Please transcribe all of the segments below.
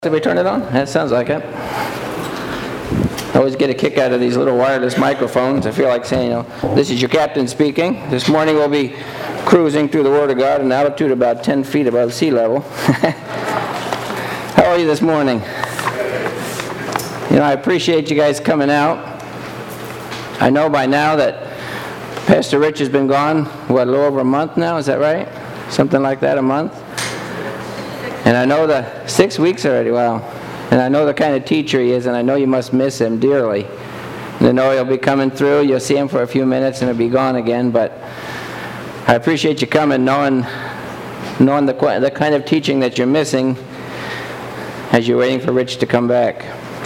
Did we turn it on? That sounds like it. I always get a kick out of these little wireless microphones. I feel like saying, this is your captain speaking. This morning we'll be cruising through the Word of God at an altitude about 10 feet above sea level. How are you this morning? I appreciate you guys coming out. I know by now that Pastor Rich has been gone, a little over a month now, is that right? Something like that, a month? And I know 6 weeks already, wow. And I know the kind of teacher he is, and I know you must miss him dearly. And I know he'll be coming through, you'll see him for a few minutes and he'll be gone again, but I appreciate you coming, knowing the kind of teaching that you're missing as you're waiting for Rich to come back.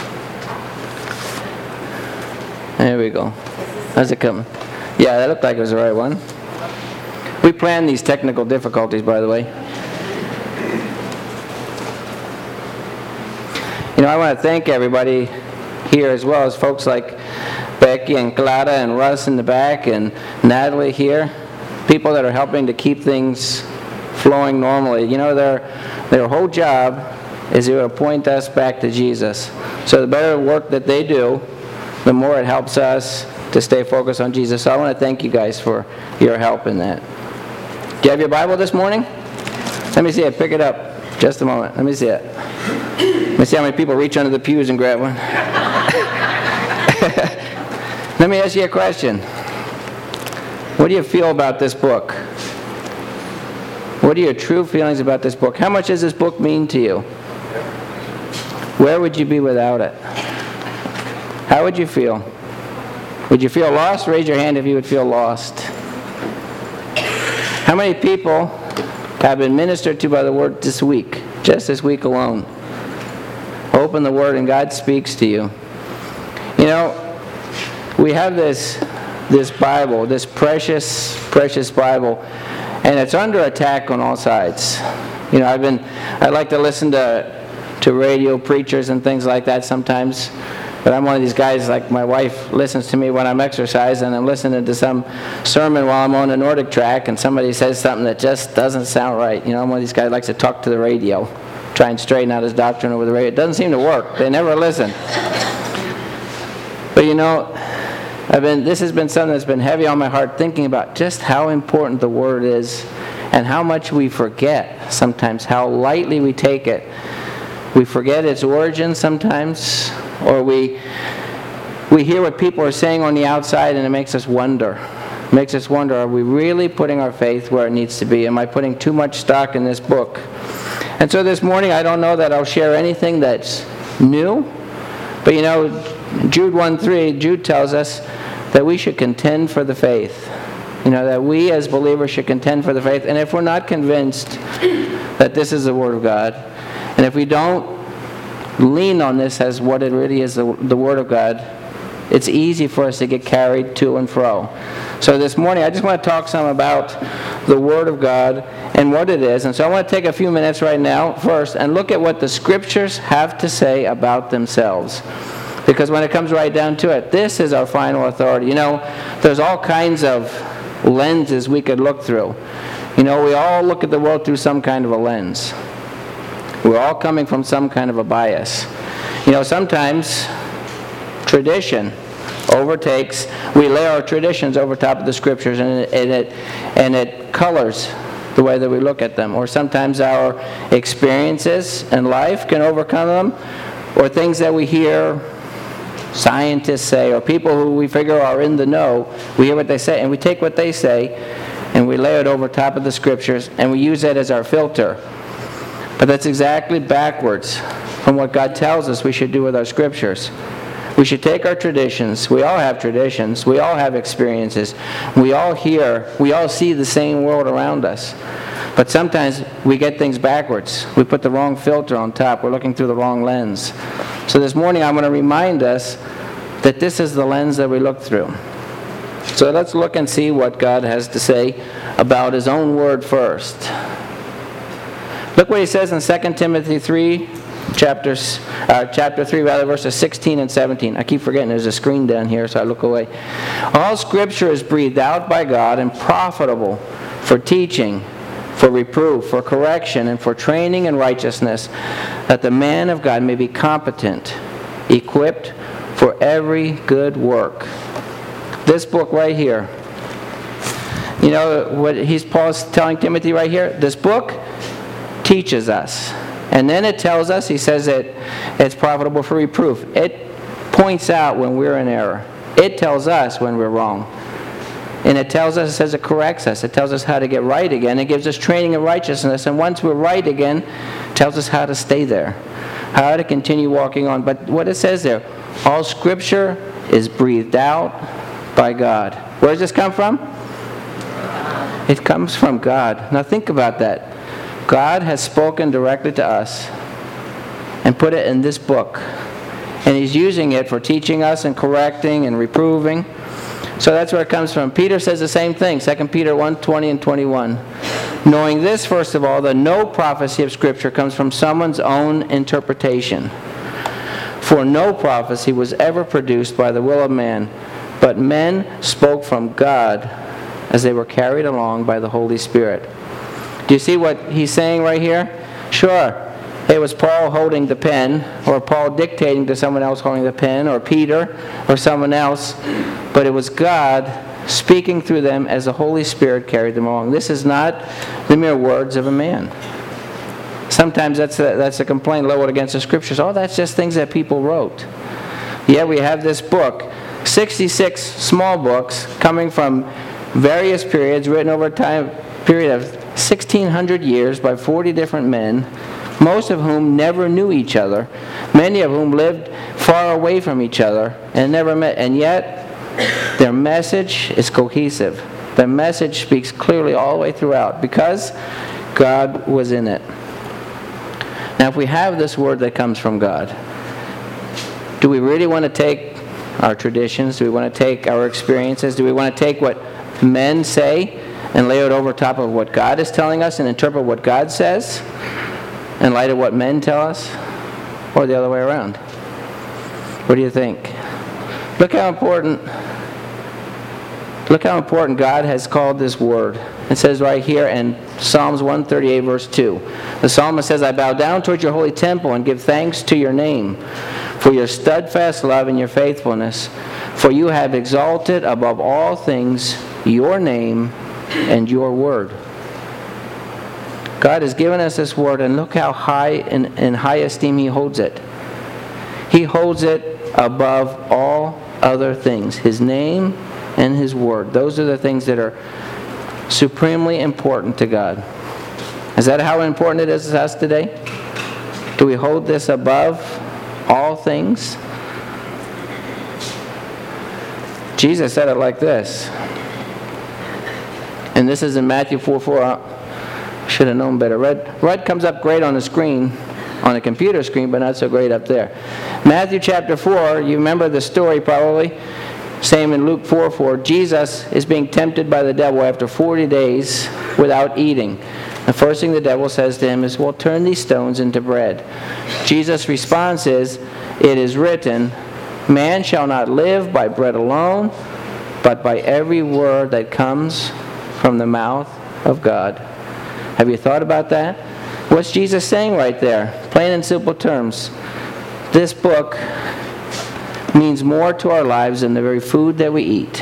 There we go. How's it coming? Yeah, that looked like it was the right one. We planned these technical difficulties, by the way. I want to thank everybody here, as well as folks like Becky and Clara and Russ in the back and Natalie here, people that are helping to keep things flowing normally. Their whole job is to point us back to Jesus. So the better work that they do, the more it helps us to stay focused on Jesus. So I want to thank you guys for your help in that. Do you have your Bible this morning? Let me see it. Pick it up. Just a moment. Let me see it. Let me see how many people reach under the pews and grab one. Let me ask you a question. What do you feel about this book? What are your true feelings about this book? How much does this book mean to you? Where would you be without it? How would you feel? Would you feel lost? Raise your hand if you would feel lost. How many people have been ministered to by the Word this week? Just this week alone. Open the Word and God speaks to you. We have this Bible, this precious, precious Bible, and it's under attack on all sides. I like to listen to radio preachers and things like that sometimes, but I'm one of these guys, like my wife listens to me when I'm exercising, and I'm listening to some sermon while I'm on the Nordic track, and somebody says something that just doesn't sound right. I'm one of these guys that likes to talk to the radio, try and straighten out his doctrine over the radio. It doesn't seem to work. They never listen. But this has been something that's been heavy on my heart, thinking about just how important the Word is and how much we forget sometimes, how lightly we take it. We forget its origin sometimes, or we hear what people are saying on the outside and it makes us wonder. It makes us wonder, are we really putting our faith where it needs to be? Am I putting too much stock in this book? And so this morning, I don't know that I'll share anything that's new, but Jude 1:3, Jude tells us that we should contend for the faith. That we as believers should contend for the faith. And if we're not convinced that this is the Word of God, and if we don't lean on this as what it really is, the Word of God, it's easy for us to get carried to and fro. So this morning, I just want to talk some about the Word of God and what it is. And so I want to take a few minutes right now first and look at what the Scriptures have to say about themselves. Because when it comes right down to it, this is our final authority. There's all kinds of lenses we could look through. We all look at the world through some kind of a lens. We're all coming from some kind of a bias. Sometimes tradition overtakes. We lay our traditions over top of the Scriptures, and it colors the way that we look at them. Or sometimes our experiences in life can overcome them, or things that we hear scientists say, or people who we figure are in the know, we hear what they say, and we take what they say, and we lay it over top of the Scriptures, and we use that as our filter. But that's exactly backwards from what God tells us we should do with our Scriptures. We should take our traditions. We all have traditions. We all have experiences. We all see the same world around us. But sometimes we get things backwards. We put the wrong filter on top. We're looking through the wrong lens. So this morning I'm going to remind us that this is the lens that we look through. So let's look and see what God has to say about His own Word first. Look what He says in 2 Timothy 3, chapter 3, verses 16 and 17. I keep forgetting there's a screen down here, so I look away. All Scripture is breathed out by God and profitable for teaching, for reproof, for correction, and for training in righteousness, that the man of God may be competent, equipped for every good work. This book right here, you know what Paul's telling Timothy right here? This book teaches us. And then it tells us, he says that it's profitable for reproof. It points out when we're in error. It tells us when we're wrong. And it tells us, it says it corrects us. It tells us how to get right again. It gives us training in righteousness. And once we're right again, it tells us how to stay there, how to continue walking on. But what it says there, all Scripture is breathed out by God. Where does this come from? It comes from God. Now think about that. God has spoken directly to us and put it in this book. And He's using it for teaching us and correcting and reproving. So that's where it comes from. Peter says the same thing, 2 Peter 1:20 and 21. Knowing this, first of all, that no prophecy of Scripture comes from someone's own interpretation. For no prophecy was ever produced by the will of man, but men spoke from God as they were carried along by the Holy Spirit. Do you see what he's saying right here? Sure, it was Paul holding the pen, or Paul dictating to someone else holding the pen, or Peter, or someone else, but it was God speaking through them as the Holy Spirit carried them along. This is not the mere words of a man. Sometimes that's a complaint leveled against the Scriptures. Oh, that's just things that people wrote. Yet we have this book, 66 small books coming from various periods, written over a time period of 1,600 years by 40 different men, most of whom never knew each other, many of whom lived far away from each other and never met, and yet their message is cohesive. Their message speaks clearly all the way throughout because God was in it. Now, if we have this word that comes from God, do we really want to take our traditions? Do we want to take our experiences? Do we want to take what men say and lay it over top of what God is telling us and interpret what God says in light of what men tell us? Or the other way around? What do you think? Look how important God has called this word. It says right here in Psalms 138 verse 2. The psalmist says, I bow down towards your holy temple and give thanks to your name for your steadfast love and your faithfulness. For you have exalted above all things your name and your word. God has given us this word, and look how high in high esteem He holds it. He holds it above all other things. His name and His word. Those are the things that are supremely important to God. Is that how important it is to us today? Do we hold this above all things? Jesus said it like this. And this is in Matthew 4:4. I should have known better. Red comes up great on the screen, on a computer screen, but not so great up there. Matthew chapter 4, you remember the story probably. Same in Luke 4:4. Jesus is being tempted by the devil after 40 days without eating. The first thing the devil says to him is, well, turn these stones into bread. Jesus' response is, it is written, man shall not live by bread alone, but by every word that comes from the mouth of God. Have you thought about that? What's Jesus saying right there? Plain and simple terms. This book means more to our lives than the very food that we eat.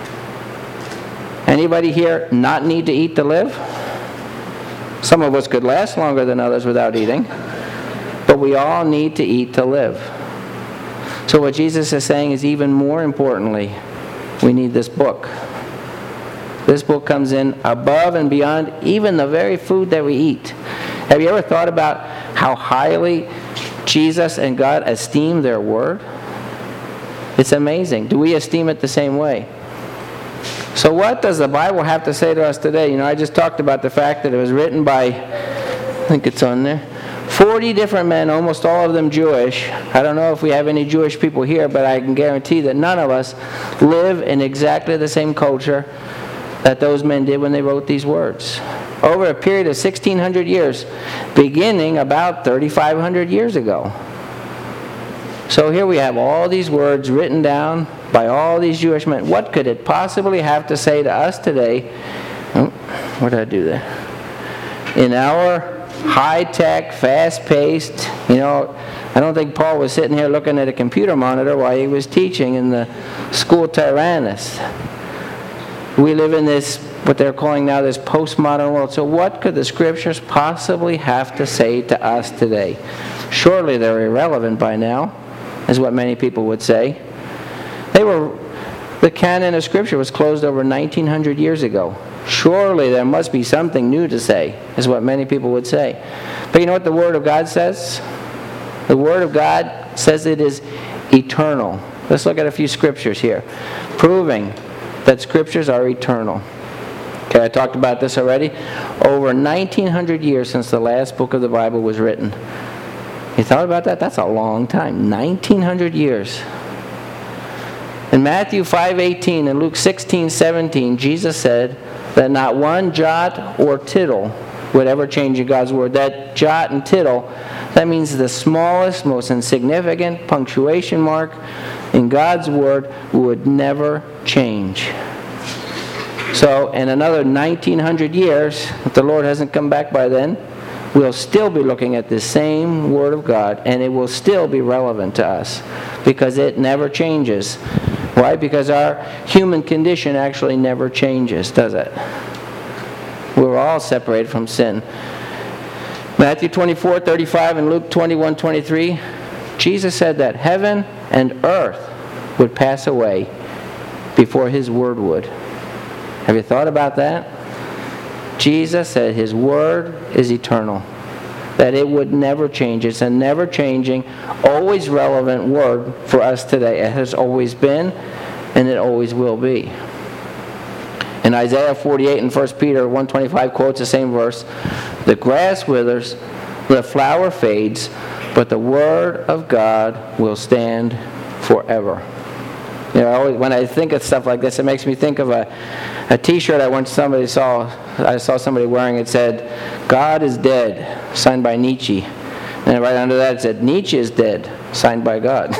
Anybody here not need to eat to live? Some of us could last longer than others without eating. But we all need to eat to live. So what Jesus is saying is, even more importantly, we need this book. This book comes in above and beyond even the very food that we eat. Have you ever thought about how highly Jesus and God esteem their word? It's amazing. Do we esteem it the same way? So what does the Bible have to say to us today? You know, I just talked about the fact that it was written by, I think it's on there, 40 different men, almost all of them Jewish. I don't know if we have any Jewish people here, but I can guarantee that none of us live in exactly the same culture that those men did when they wrote these words. Over a period of 1,600 years, beginning about 3,500 years ago. So here we have all these words written down by all these Jewish men. What could it possibly have to say to us today? Oh, what did I do there? in our high-tech, fast-paced, I don't think Paul was sitting here looking at a computer monitor while he was teaching in the school Tyrannus. We live in this, what they're calling now, this postmodern world. So what could the Scriptures possibly have to say to us today? Surely they're irrelevant by now, is what many people would say. The canon of Scripture was closed over 1,900 years ago. Surely there must be something new to say, is what many people would say. But you know what the Word of God says? The Word of God says it is eternal. Let's look at a few scriptures here, proving that scriptures are eternal. Okay, I talked about this already. Over 1,900 years since the last book of the Bible was written. You thought about that? That's a long time. 1,900 years. In Matthew 5:18 and Luke 16:17, Jesus said that not one jot or tittle would ever change in God's Word. That jot and tittle, that means the smallest, most insignificant punctuation mark in God's Word would never change. So in another 1,900 years, if the Lord hasn't come back by then, we'll still be looking at the same Word of God, and it will still be relevant to us because it never changes. Why? Because our human condition actually never changes, does it? We're all separated from sin. Matthew 24:35 and Luke 21:23, Jesus said that heaven and earth would pass away before His Word would. Have you thought about that? Jesus said His Word is eternal, that it would never change. It's a never-changing, always relevant Word for us today. It has always been, and it always will be. In Isaiah 48 and 1 Peter 1:25 quotes the same verse, "The grass withers, the flower fades, but the Word of God will stand forever." When I think of stuff like this, it makes me think of a T-shirt I saw somebody wearing. It said, "God is dead," signed by Nietzsche. And right under that it said, "Nietzsche is dead," signed by God.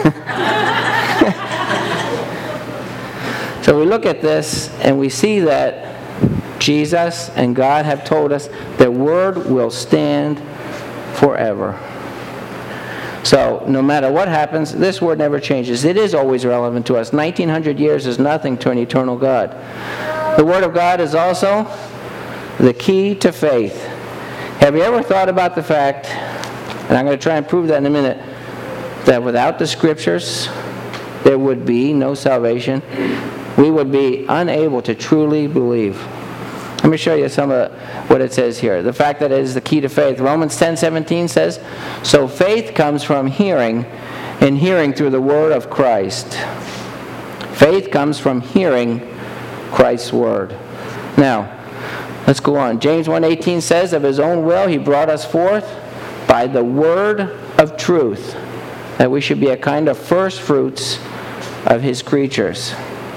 So we look at this and we see that Jesus and God have told us their Word will stand forever. So no matter what happens, this Word never changes. It is always relevant to us. 1,900 years is nothing to an eternal God. The Word of God is also the key to faith. Have you ever thought about the fact, and I'm going to try and prove that in a minute, that without the Scriptures, there would be no salvation? We would be unable to truly believe. Let me show you some of what it says here. The fact that it is the key to faith. Romans 10:17 says, "So faith comes from hearing, and hearing through the word of Christ." Faith comes from hearing Christ's word. Now, let's go on. James 1:18 says, "Of His own will He brought us forth by the word of truth, that we should be a kind of first fruits of His creatures."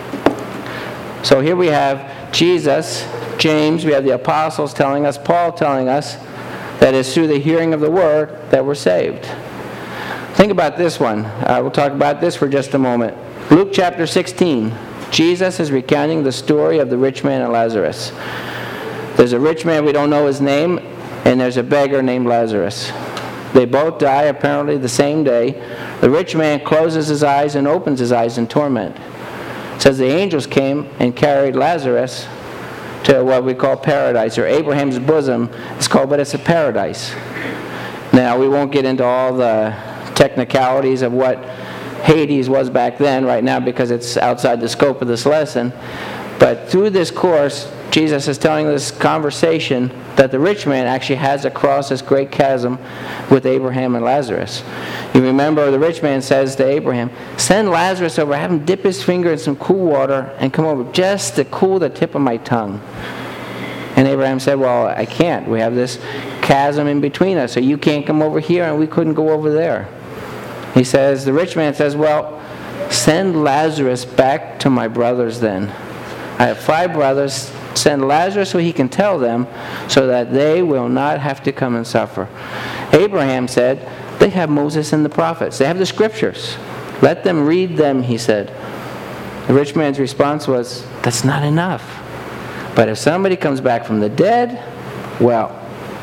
So here we have Jesus, James, we have the apostles telling us, Paul telling us, that it's through the hearing of the word that we're saved. Think about this one. We'll talk about this for just a moment. Luke chapter 16. Jesus is recounting the story of the rich man and Lazarus. There's a rich man, we don't know his name, and there's a beggar named Lazarus. They both die apparently the same day. The rich man closes his eyes and opens his eyes in torment. It says the angels came and carried Lazarus to what we call paradise, or Abraham's bosom. It's called, but it's a paradise. Now, we won't get into all the technicalities of what Hades was back then right now because it's outside the scope of this lesson. But through this course, Jesus is telling this conversation that the rich man actually has across this great chasm with Abraham and Lazarus. You remember the rich man says to Abraham, "Send Lazarus over, have him dip his finger in some cool water and come over just to cool the tip of my tongue." And Abraham said, "Well, I can't. We have this chasm in between us, so you can't come over here and we couldn't go over there." He says, the rich man says, "Well, send Lazarus back to my brothers then. I have 5 brothers. Send Lazarus so he can tell them so that they will not have to come and suffer." Abraham said, "They have Moses and the prophets. They have the scriptures. Let them read them," he said. The rich man's response was, "That's not enough. But if somebody comes back from the dead, well,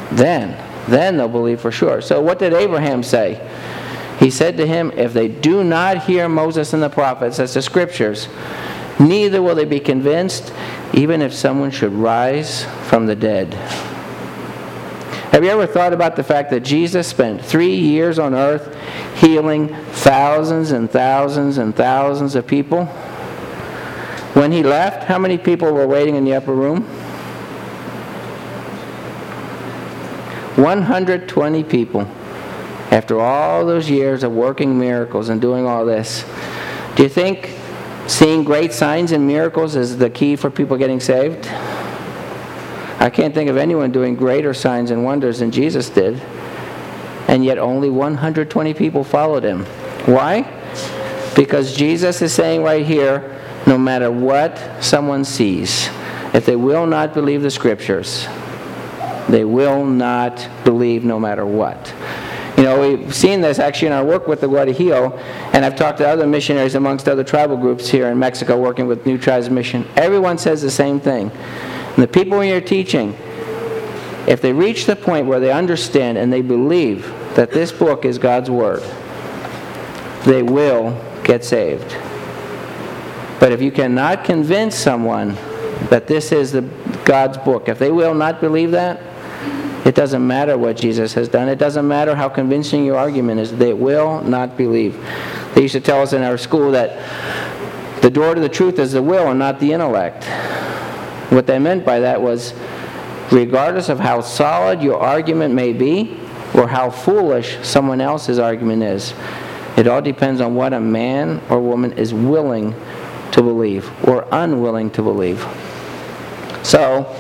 then they'll believe for sure. So what did Abraham say? He said to him, if they do not hear Moses and the prophets, that's the scriptures, neither will they be convinced, even if someone should rise from the dead. Have you ever thought about the fact that Jesus spent 3 years on earth healing thousands and thousands and thousands of people? When he left, how many people were waiting in the upper room? 120 people. After all those years of working miracles and doing all this, do you think seeing great signs and miracles is the key for people getting saved? I can't think of anyone doing greater signs and wonders than Jesus did. And yet only 120 people followed him. Why? Because Jesus is saying right here, no matter what someone sees, if they will not believe the scriptures, they will not believe no matter what. You know, we've seen this actually in our work with the Guadajillo, and I've talked to other missionaries amongst other tribal groups here in Mexico working with New Tribes Mission. Everyone says the same thing. And the people you're teaching, if they reach the point where they understand and they believe that this book is God's Word, they will get saved. But if you cannot convince someone that this is God's book, if they will not believe that, it doesn't matter what Jesus has done. It doesn't matter how convincing your argument is. They will not believe. They used to tell us in our school that the door to the truth is the will and not the intellect. What they meant by that was, regardless of how solid your argument may be or how foolish someone else's argument is, it all depends on what a man or woman is willing to believe or unwilling to believe. So,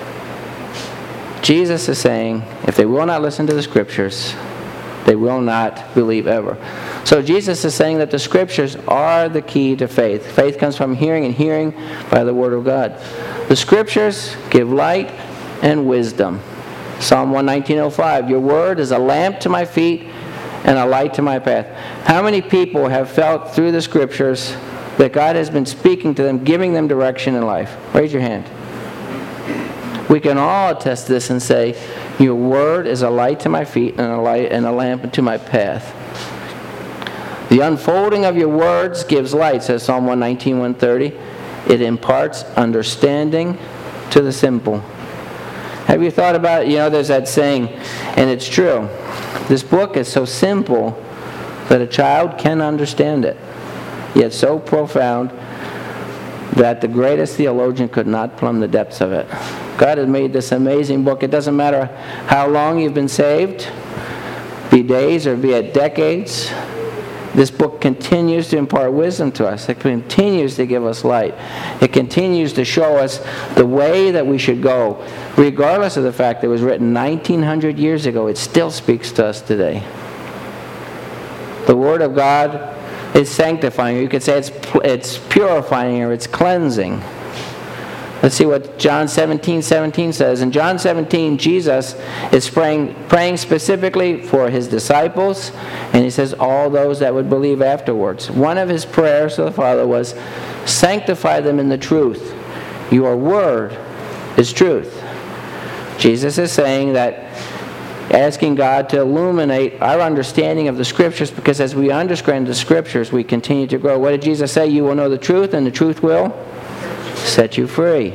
Jesus is saying, if they will not listen to the scriptures, they will not believe ever. So Jesus is saying that the scriptures are the key to faith. Faith comes from hearing, and hearing by the word of God. The scriptures give light and wisdom. Psalm 119:05, your word is a lamp to my feet and a light to my path. How many people have felt through the scriptures that God has been speaking to them, giving them direction in life? Raise your hand. We can all attest this and say, your word is a light to my feet and a lamp to my path. The unfolding of your words gives light, says Psalm 119:130. It imparts understanding to the simple. Have you thought about it? You know, there's that saying, and it's true. This book is so simple that a child can understand it, yet so profound that the greatest theologian could not plumb the depths of it. God has made this amazing book. It doesn't matter how long you've been saved, be days or be it decades. This book continues to impart wisdom to us. It continues to give us light. It continues to show us the way that we should go. Regardless of the fact that it was written 1900 years ago, it still speaks to us today. The Word of God is sanctifying. You could say it's purifying or it's cleansing. Let's see what John 17:17 says. In John 17, Jesus is praying specifically for his disciples, and he says all those that would believe afterwards. One of his prayers to the Father was, sanctify them in the truth. Your word is truth. Jesus is saying that, asking God to illuminate our understanding of the Scriptures, because as we understand the Scriptures, we continue to grow. What did Jesus say? You will know the truth, and the truth will set you free.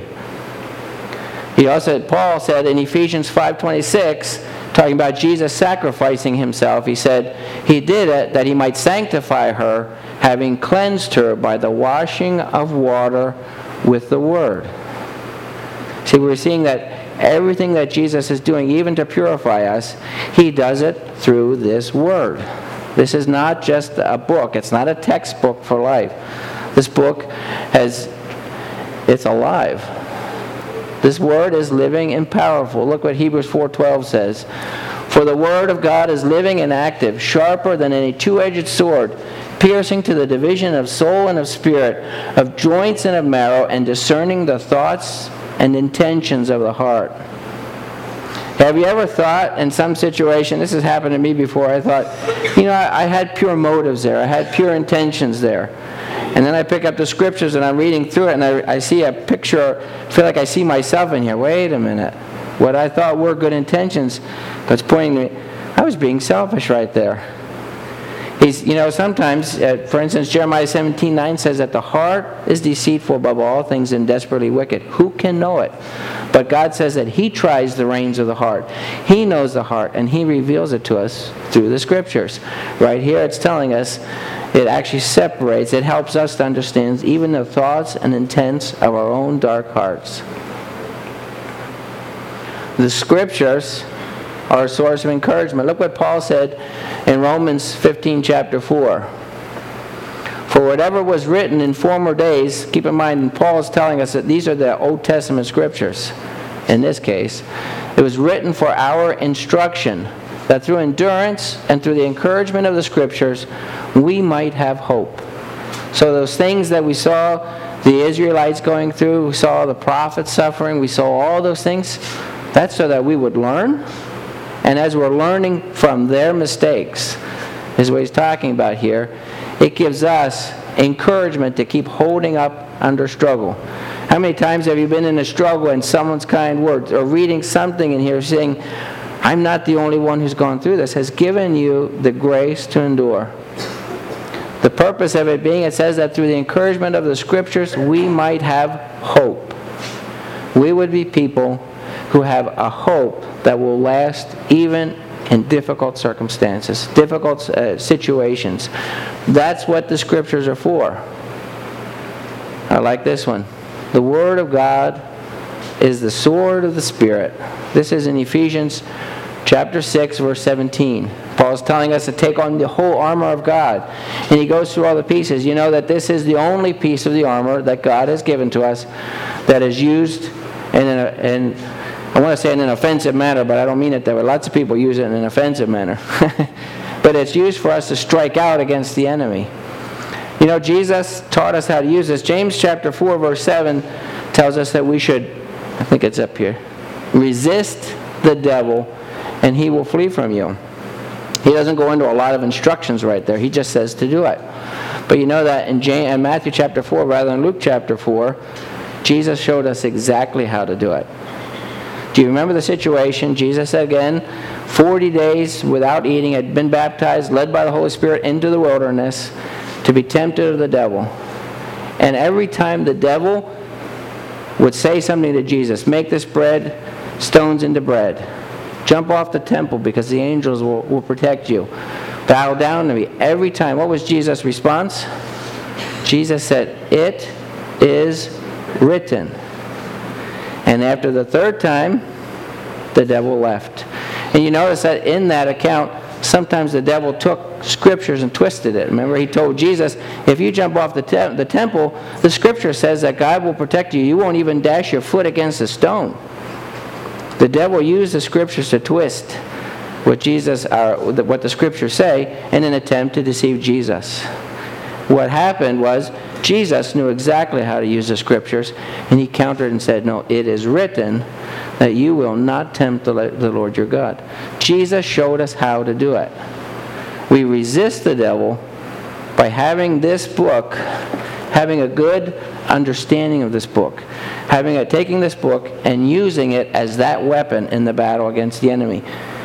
Paul said in Ephesians 5:26, talking about Jesus sacrificing himself, he said, he did it that he might sanctify her, having cleansed her by the washing of water with the word. See, we're seeing that everything that Jesus is doing, even to purify us, he does it through this word. This is not just a book. It's not a textbook for life. This book it's alive. This word is living and powerful. Look what Hebrews 4:12 says. For the word of God is living and active, sharper than any two-edged sword, piercing to the division of soul and of spirit, of joints and of marrow, and discerning the thoughts and intentions of the heart. Have you ever thought in some situation, this has happened to me before, I thought, I had pure motives there. I had pure intentions there. And then I pick up the scriptures and I'm reading through it and I see a picture, I feel like I see myself in here. Wait a minute. What I thought were good intentions, that's pointing to me, I was being selfish right there. Sometimes, for instance, Jeremiah 17:9 says that the heart is deceitful above all things and desperately wicked. Who can know it? But God says that He tries the reins of the heart. He knows the heart, and He reveals it to us through the Scriptures. Right here it's telling us, it actually separates, it helps us to understand even the thoughts and intents of our own dark hearts. The Scriptures are a source of encouragement. Look what Paul said in Romans 15, chapter 4. For whatever was written in former days, keep in mind, Paul is telling us that these are the Old Testament Scriptures. In this case, it was written for our instruction, that through endurance and through the encouragement of the Scriptures, we might have hope. So those things that we saw the Israelites going through, we saw the prophets suffering, we saw all those things, that's so that we would learn. And as we're learning from their mistakes, is what he's talking about here, it gives us encouragement to keep holding up under struggle. How many times have you been in a struggle and someone's kind words, or reading something in here saying, I'm not the only one who's gone through this, has given you the grace to endure. The purpose of it being, it says that through the encouragement of the Scriptures, we might have hope. We would be people who have a hope that will last even in difficult circumstances, difficult situations. That's what the Scriptures are for. I like this one. The Word of God is the sword of the Spirit. This is in Ephesians chapter 6, verse 17. Paul's telling us to take on the whole armor of God. And he goes through all the pieces. You know that this is the only piece of the armor that God has given to us that is used in I want to say in an offensive manner, but I don't mean it that way. Lots of people use it in an offensive manner. But it's used for us to strike out against the enemy. You know, Jesus taught us how to use this. James chapter 4, verse 7 tells us that we should, I think it's up here, resist the devil and he will flee from you. He doesn't go into a lot of instructions right there. He just says to do it. But you know that in Matthew chapter 4 rather than Luke chapter 4, Jesus showed us exactly how to do it. Do you remember the situation? Jesus said again, 40 days without eating, had been baptized, led by the Holy Spirit into the wilderness to be tempted of the devil. And every time the devil would say something to Jesus, make this stones into bread. Jump off the temple because the angels will protect you. Bow down to me. Every time. What was Jesus' response? Jesus said, it is written. And after the third time, the devil left. And you notice that in that account, sometimes the devil took scriptures and twisted it. Remember, he told Jesus, if you jump off the temple, the scripture says that God will protect you. You won't even dash your foot against a stone. The devil used the scriptures to twist what the scriptures say in an attempt to deceive Jesus. What happened was Jesus knew exactly how to use the scriptures, and he countered and said, no, it is written that you will not tempt the Lord your God. Jesus showed us how to do it. We resist the devil by having this book, having a good understanding of this book, taking this book and using it as that weapon in the battle against the enemy.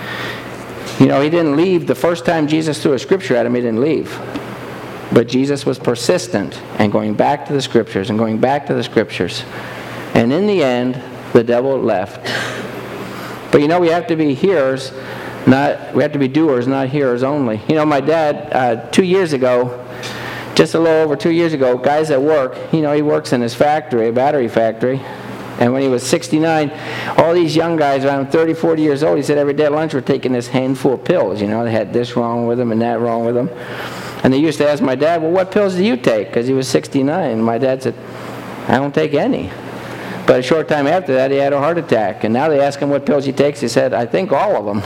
You know, he didn't leave. The first time Jesus threw a scripture at him, he didn't leave. But Jesus was persistent and going back to the scriptures and going back to the scriptures. And in the end, the devil left. But you know, we have to be hearers, we have to be doers, not hearers only. You know, my dad, 2 years ago, just a little over 2 years ago, guys at work, you know, he works in his factory, a battery factory. And when he was 69, all these young guys around 30, 40 years old, he said every day at lunch were taking this handful of pills. You know, they had this wrong with them and that wrong with them. And they used to ask my dad, well, what pills do you take? Because he was 69. And my dad said, I don't take any. But a short time after that, he had a heart attack. And now they ask him what pills he takes. He said, I think all of them.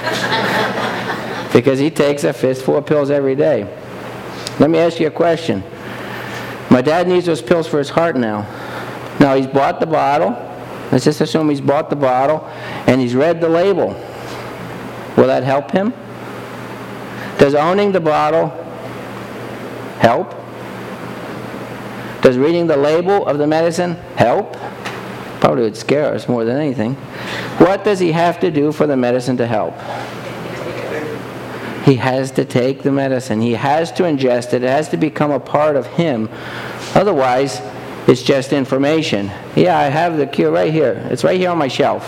Because he takes a fistful of pills every day. Let me ask you a question. My dad needs those pills for his heart now. Now, he's bought the bottle. Let's just assume he's bought the bottle and he's read the label. Will that help him? Does owning the bottle help? Does reading the label of the medicine help? Probably would scare us more than anything. What does he have to do for the medicine to help? He has to take the medicine. He has to ingest it. It has to become a part of him. Otherwise, it's just information. Yeah, I have the cure right here. It's right here on my shelf.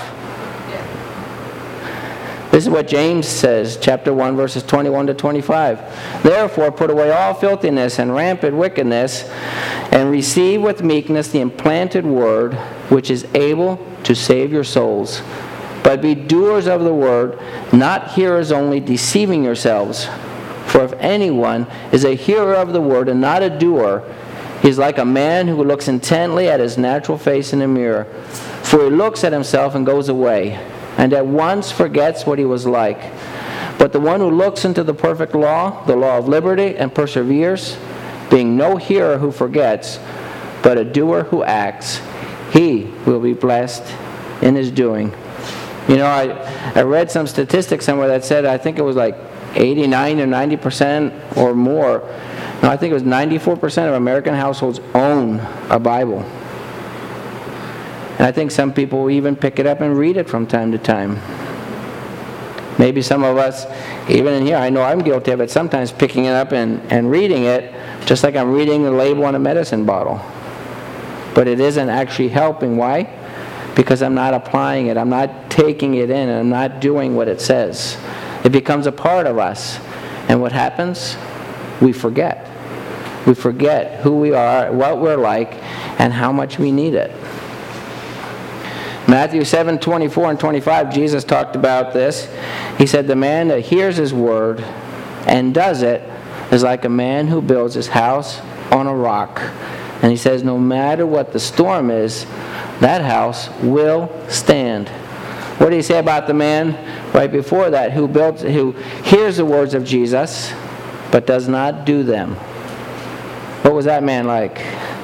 This is what James says, chapter 1, verses 21 to 25. Therefore, put away all filthiness and rampant wickedness, and receive with meekness the implanted word, which is able to save your souls. But be doers of the word, not hearers only, deceiving yourselves. For if anyone is a hearer of the word and not a doer, he is like a man who looks intently at his natural face in a mirror. For he looks at himself and goes away, and at once forgets what he was like. But the one who looks into the perfect law, the law of liberty, and perseveres, being no hearer who forgets, but a doer who acts, he will be blessed in his doing. You know, I read some statistics somewhere that said, I think it was like 89 or 90% or more. No, I think it was 94% of American households own a Bible. And I think some people will even pick it up and read it from time to time. Maybe some of us, even in here, I know I'm guilty of it, sometimes picking it up and reading it, just like I'm reading the label on a medicine bottle. But it isn't actually helping. Why? Because I'm not applying it. I'm not taking it in, and I'm not doing what it says. It becomes a part of us. And what happens? We forget. We forget who we are, what we're like, and how much we need it. Matthew 7:24 and 25, Jesus talked about this. He said, the man that hears his word and does it is like a man who builds his house on a rock. And he says, no matter what the storm is, that house will stand. What did he say about the man right before that who hears the words of Jesus but does not do them? What was that man like?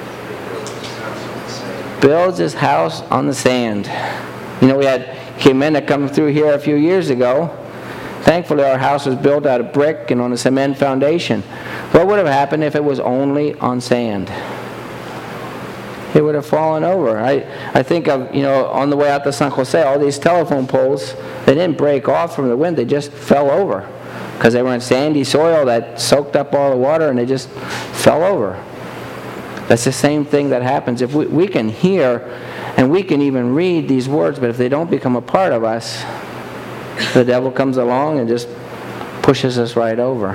Builds his house on the sand. You know, we had Jimena come through here a few years ago. Thankfully, our house was built out of brick and on a cement foundation. What would have happened if it was only on sand? It would have fallen over. I think of, you know, on the way out to San Jose, all these telephone poles, they didn't break off from the wind, they just fell over. Because they were in sandy soil that soaked up all the water and they just fell over. That's the same thing that happens. If we can hear and we can even read these words, but if they don't become a part of us, the devil comes along and just pushes us right over.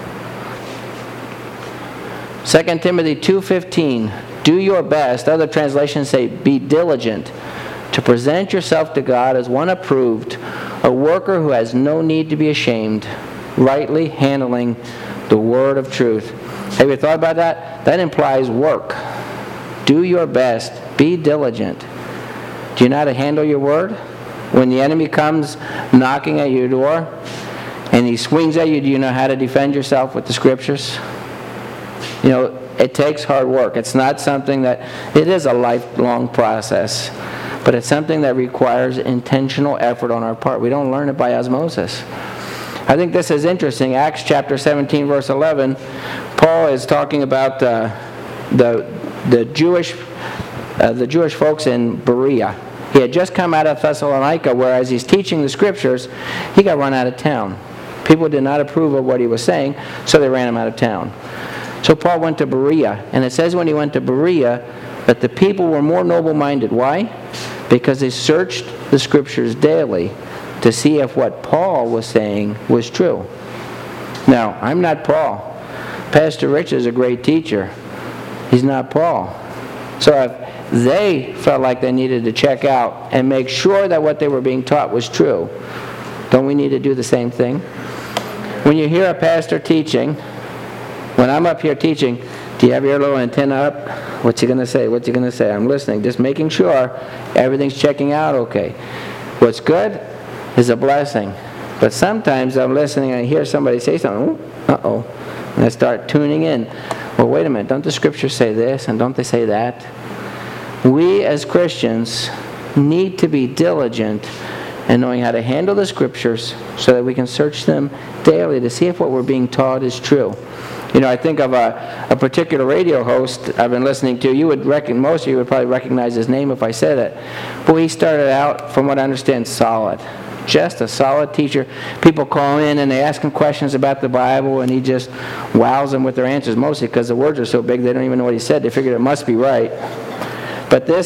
2 Timothy 2:15, do your best. Other translations say, be diligent to present yourself to God as one approved, a worker who has no need to be ashamed, rightly handling the word of truth. Have you thought about that? That implies work. Do your best. Be diligent. Do you know how to handle your word? When the enemy comes knocking at your door and he swings at you, do you know how to defend yourself with the scriptures? You know, it takes hard work. It's not something that, it is a lifelong process, but it's something that requires intentional effort on our part. We don't learn it by osmosis. I think this is interesting. Acts chapter 17, verse 11, Paul is talking about the Jewish folks in Berea. He had just come out of Thessalonica, where as he's teaching the scriptures, he got run out of town. People did not approve of what he was saying, so they ran him out of town. So Paul went to Berea, and it says when he went to Berea that the people were more noble-minded. Why? Because they searched the scriptures daily to see if what Paul was saying was true. Now, I'm not Paul. Pastor Rich is a great teacher. He's not Paul. So if they felt like they needed to check out and make sure that what they were being taught was true, don't we need to do the same thing? When you hear a pastor teaching, when I'm up here teaching, do you have your little antenna up? What's he going to say? What's he going to say? I'm listening, just making sure everything's checking out okay. What's good is a blessing. But sometimes I'm listening and I hear somebody say something, uh-oh, and I start tuning in. Well, wait a minute, don't the scriptures say this and don't they say that? We as Christians need to be diligent in knowing how to handle the scriptures so that we can search them daily to see if what we're being taught is true. I think of a particular radio host I've been listening to. Most of you would probably recognize his name if I said it. Boy, he started out, from what I understand, solid. Just a solid teacher. People call in and they ask him questions about the Bible, and he just wows them with their answers, mostly because the words are so big they don't even know what he said. They figured it must be right. But this